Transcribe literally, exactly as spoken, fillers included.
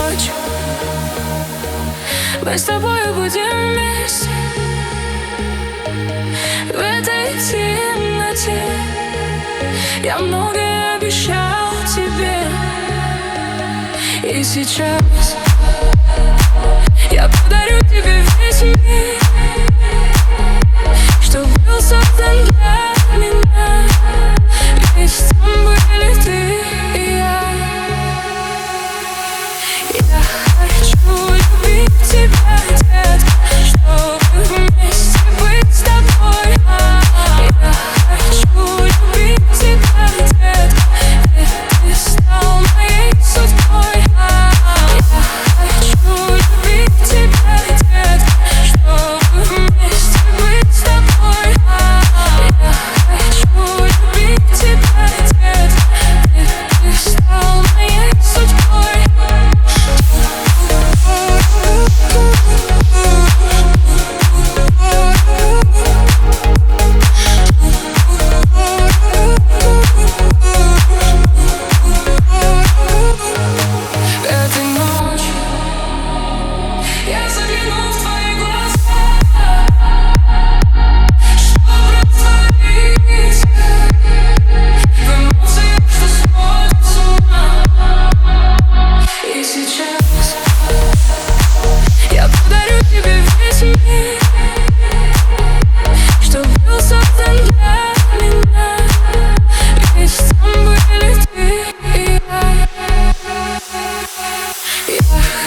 ночь мы с тобой будем вместе в этой темноте. Я многое обещал тебе, и сейчас я подарю тебе весь мир, что был создан для меня. Ведь там были ты и я. Я хочу любить тебя, детка, чтобы вместе быть с тобой. Я хочу любить тебя, детка, ведь ты стал моей судьбой. Я хочу любить тебя, детка, чтобы вместе быть с тобой. Я хочу любить тебя, детка, ведь ты стал моей судьбой. Этой ночью я загляну в твои глаза, чтобы раствориться в эмоциях, что сводят с ума. И сейчас я подарю тебе весь мир, что был создан для меня. Ведь там были ты и я. Я